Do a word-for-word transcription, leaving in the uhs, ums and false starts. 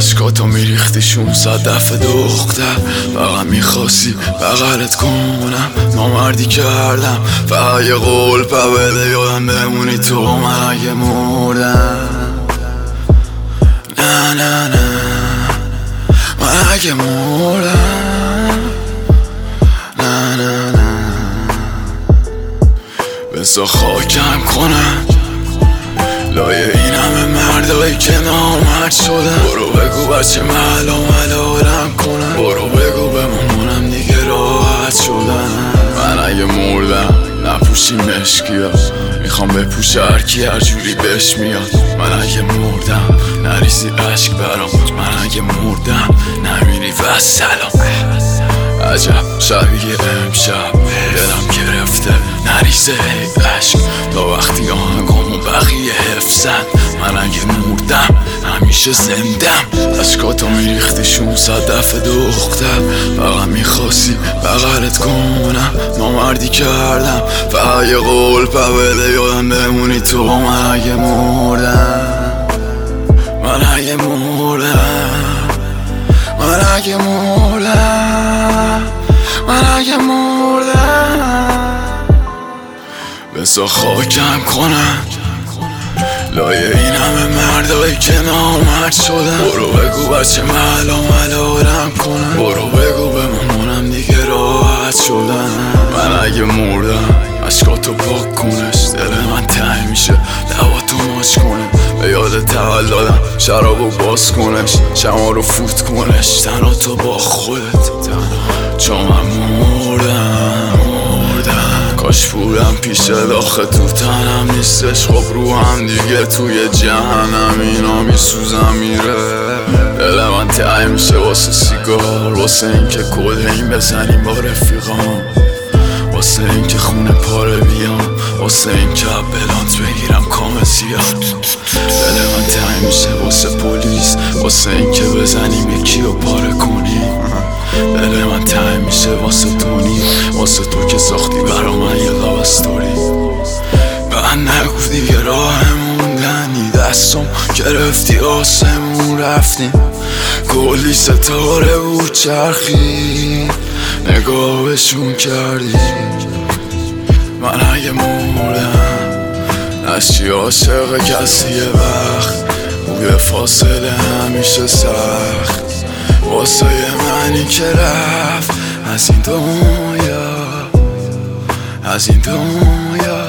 عشقاتو میریختی شونصد دفعه دختر، فقط میخواستی بغلت کنم، نامردی کردم فقط یه قول بده یادم بمونی تو. من اگه مردم نه نه نه، من اگه مردم نه نه نه، بزا خاکم کنم لایه این همه مردایی که نامرد شدن. برو بگو بچه ملا ملالم کنن، برو بگو بمونم دیگه راحت شدن. من اگه مردم نپوشی مشکیا، میخوام بپوشه هرکی هر جوری بهش میاد. من اگه مردم نریزی عشق برام، من اگه مردم نمیری و سلام. عجب شبیه امشب دلم گرفته نریزه عشق تا وقتی آهنگامو بقیه حفظن. من اگه مردم همیشه زندم. عشقاتو میریختی شونصد دفعه دختر، فقط میخواستی بغلت کنم، نامردی کردم فقط یه قول بده یادم بمونی تو. من اگه مردم من اگه مردم من اگه مردم من اگه مردم بزا خاکم کنم لایه این همه مردایی که نامرد شدن. برو بگو بچه ملا ملالم کنن، برو بگو بمونم دیگه راحت شدن. من اگه مردم عشقاتو پاک کنش، دل من تنگ میشه لباتو ماچ کنه، به یاد تولدم شرابو باز کنش، شما رو فوت کنش تنها تو با خودت. چون من مردم مردم کاش پولم پیش داخل تو تنم نیستش، خب رو هم دیگه توی جهنم اینا میسوزم میره. دل من تنگ میشه واسه سیگار، واسه اینکه کل این بزنیم با رفیقام، واسه اینکه خونه پاره بیام، واسه اینکه بلانت بگیرم کام زیاد. دل من تنگ میشه واسه پلیس، واسه اینکه بزنیم یکی رو پاره کنیم. دل من تنگ میشه واسه تونی، واسه تو که ساختی برا من یه لاب استوری. من نگو دیگه راه موندنی، دستم گرفتی آسمون رفتیم، کلی ستاره بود چرخی نگاهشون کردی. من اگه مردم نشی عاشق کسی یه وقت، بوی فاصله همیشه سخت واسه منی که رفت از این دنیا از این دنیا.